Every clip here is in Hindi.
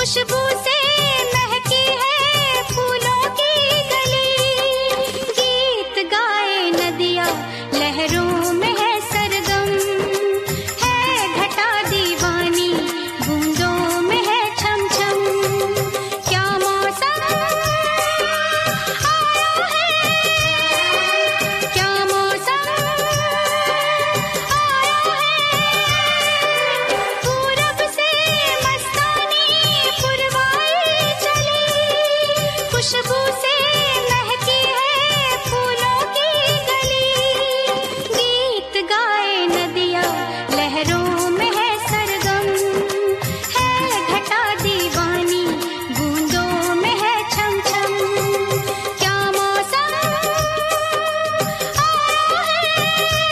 खुशबू से महकी है फूलों की गली। गीत गाए नदियाँ लहरों में है सरगम, है घटा दीवानी बूंदों में है छम छम। क्या मौसम आया है, क्या मौसम आया है। पूरब से मस्तानी पुरवाई चली, खुशबू से महकी है फूलों की गली। गीत गाए नदियाँ लहरों में है सरगम, है घटा दीवानी बूंदों में है छम छम। क्या मौसम आया है।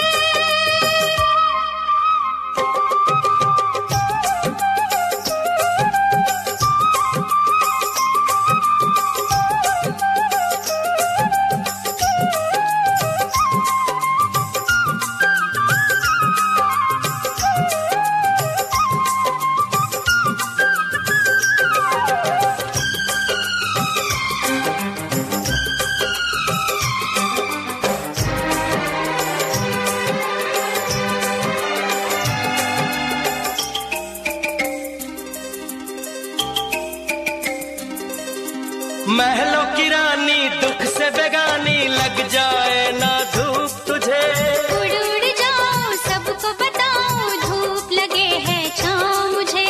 महलों की रानी दुख से बेगानी, लग जाए ना धूप तुझे। उड़ उड़ जाऊं सबको बताऊं, धूप लगे है छाँव मुझे।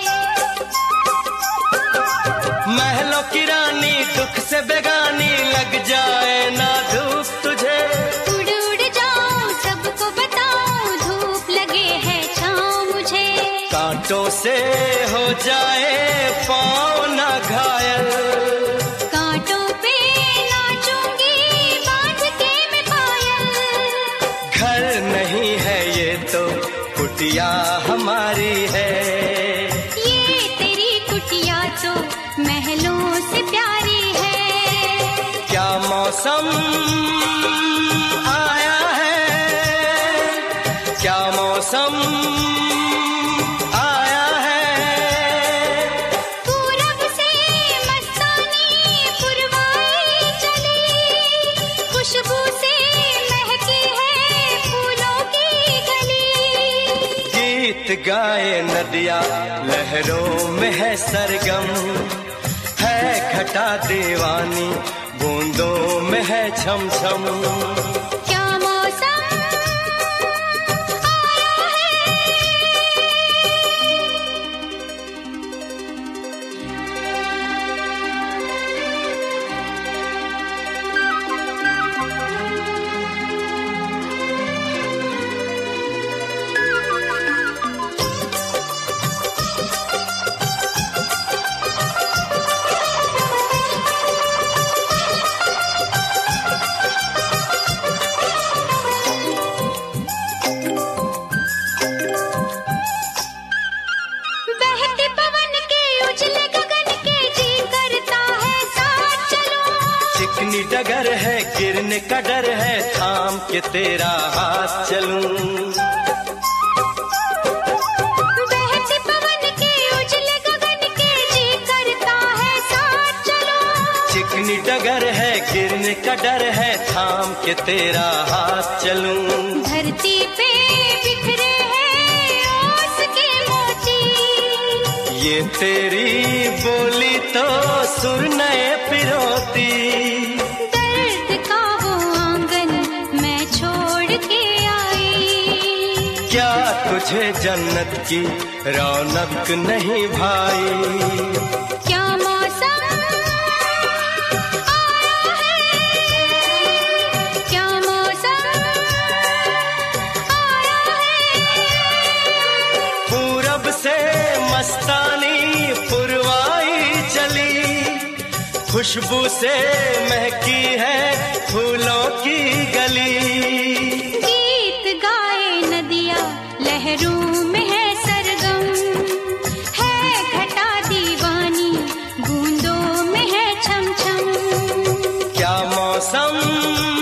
महलों की रानी दुख से बेगानी, लग जाए ना धूप तुझे। उड़ उड़ जाऊं सबको बताऊं, धूप लगे है छाँव मुझे। कांटों से हो जाए पाँव ना घायल, कांटों पे नाचूंगी बांध के मैं पायल। घर नहीं है ये तो कुटिया हमारी है। ये तेरी कुटिया तो महलों से प्यारी है। क्या मौसम आया है, क्या मौसम आया है। पूरब से मस्तानी पुरवाई चली, खुशबू से महकी है फूलों की गली। गीत गाए नदियाँ लहरों में है सरगम, है घटा दीवानी बूंदों में है छम छम। क्या मौसम आया है। बहते पवन के उजले गगन के जी करता है साथ चलूं। चिकनी डगर है गिरने का डर है, थाम के तेरा हाथ चलूं। बहते पवन के उजले गगन के जी करता है साथ चलूं। चिकनी डगर है गिरने का डर है, थाम के तेरा हाथ चलूं। धरती पे बिखरे हैं ओस के मोती, ये तेरी बोली तो सुर नए पिरोती। दर्द का वो आंगन मैं छोड़ के आई। क्या तुझे जन्नत की रौनक नहीं भाई। क्या मौसम आया है, क्या मौसम आया है। पूरब से मस्तानी पुरवाई चली, खुशबू से महकी है फूलों की गली। गीत गाए नदियाँ लहरों में है सरगम, है घटा दीवानी बूंदों में है छम छम। क्या मौसम